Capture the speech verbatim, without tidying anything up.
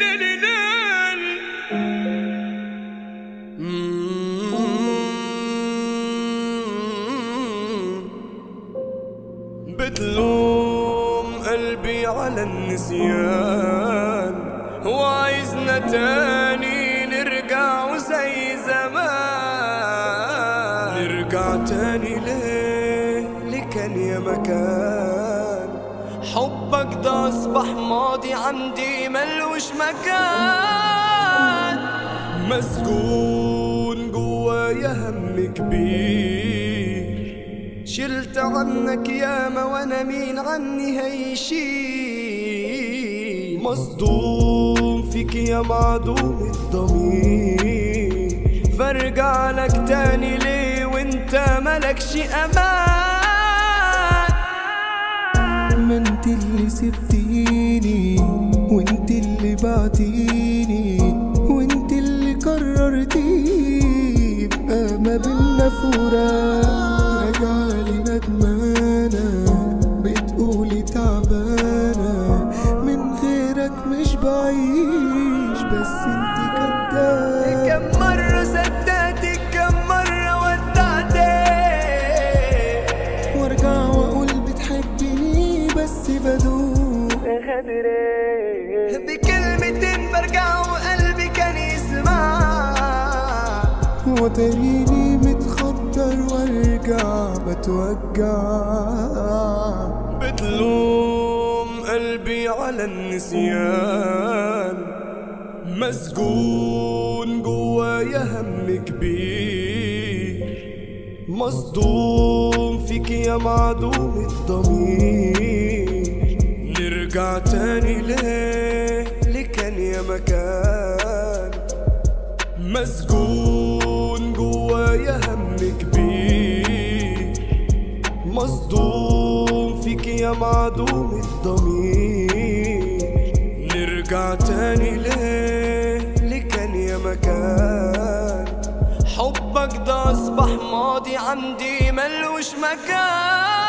بتلوم قلبي على النسيان وعايزنا تاني نرجع وزي زمان. نرجع تاني ليه اللي كان يا مكان حبك ده أصبح ماضي عندي ملوش مكان. مسجون جوايا هم كبير شلت عنك ياما وانا مين عني هيشيل. مصدوم فيك يا معدوم الضمير فارجع لك تاني ليه وانت ملكش امان. ما انت اللي سبتيني وانت اللي بعتيني وانت اللي قررتي يبقى ما بينا فراق. راجعالي ندمانة بتقولي تعبانة من غيرك مش بعيش بس انت كداب. كم مرة صدقتك كم مرة ودعتك وارجع واقول بتحبني بس بدوق بكلمتين برجع وقلبي كان يسمع وتريني متخدر وارجع بتوجع. بتلوم قلبي على النسيان مسجون جوايا هم كبير. مصدوم فيك يا معدوم الضمير نرجع تاني ليه اللي كان يا مكان. مسجون جوايا هم كبير مصدوم فيك يا معدوم الضمير نرجع تاني ليه اللي كان يا مكان. حبك ده أصبح ماضي عندي ملوش مكان.